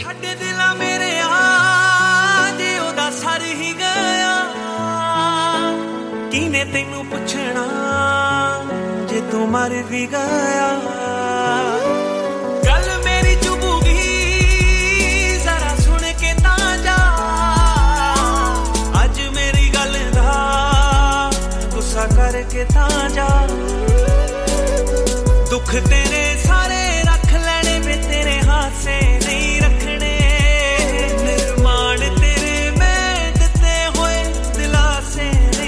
ਸਾਡੇ ਦਿਲਾਂ ਮੇਰੇ ਜੇ ਉਹਦਾ ਸਰ ਹੀ ਗਿਆ ਕਿਨੇ ਤੈਨੂੰ ਪੁੱਛਣਾ ਜੇ ਤੂੰ ਮਰ ਵੀ ਗਿਆ ਗੱਲ ਮੇਰੀ ਚੁਭੂਗੀ ਜ਼ਰਾ ਸੁਣ ਕੇ ਤਾਂ ਜਾ ਅੱਜ ਮੇਰੀ ਗੱਲ ਦਾ ਗੁੱਸਾ ਕਰਕੇ ਤਾਂ ਜਾ ਦੁੱਖ ਤੇਰੇ